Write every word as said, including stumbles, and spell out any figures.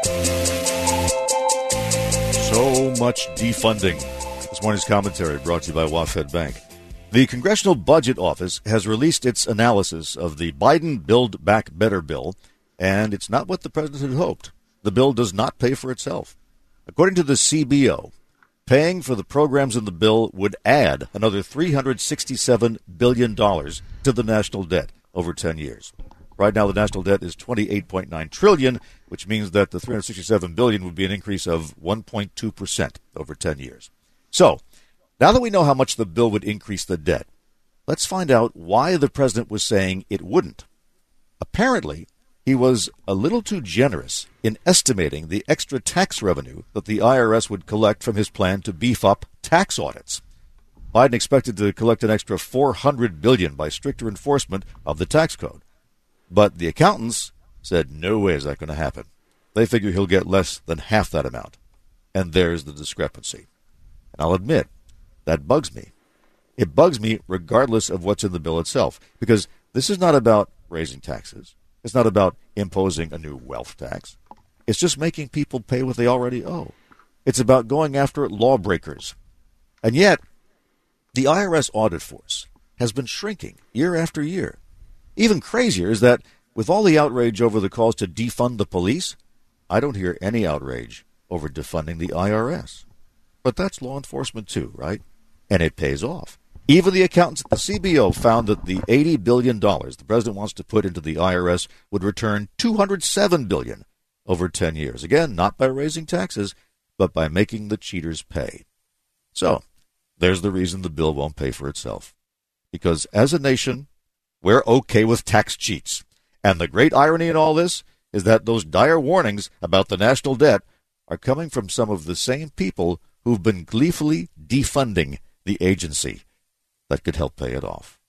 So much defunding. This morning's commentary brought to you by WaFd Bank. The Congressional Budget Office has released its analysis of the Biden Build Back Better bill, and it's not what the president had hoped. The bill does not pay for itself. According to the C B O, paying for the programs in the bill would add another three hundred sixty-seven billion dollars to the national debt over ten years. Right now, the national debt is twenty-eight point nine trillion dollars, which means that the three hundred sixty-seven billion dollars would be an increase of one point two percent over ten years. So, now that we know how much the bill would increase the debt, let's find out why the president was saying it wouldn't. Apparently, he was a little too generous in estimating the extra tax revenue that the I R S would collect from his plan to beef up tax audits. Biden expected to collect an extra four hundred billion dollars by stricter enforcement of the tax code. But the accountants said, no way is that going to happen. They figure he'll get less than half that amount. And there's the discrepancy. And I'll admit, that bugs me. It bugs me regardless of what's in the bill itself, because this is not about raising taxes. It's not about imposing a new wealth tax. It's just making people pay what they already owe. It's about going after lawbreakers. And yet, the I R S audit force has been shrinking year after year. Even crazier is that with all the outrage over the calls to defund the police, I don't hear any outrage over defunding the I R S. But that's law enforcement too, right? And it pays off. Even the accountants at the C B O found that the eighty billion dollars the president wants to put into the I R S would return two hundred seven billion dollars over ten years. Again, not by raising taxes, but by making the cheaters pay. So, there's the reason the bill won't pay for itself. Because as a nation, we're okay with tax cheats. And the great irony in all this is that those dire warnings about the national debt are coming from some of the same people who've been gleefully defunding the agency that could help pay it off.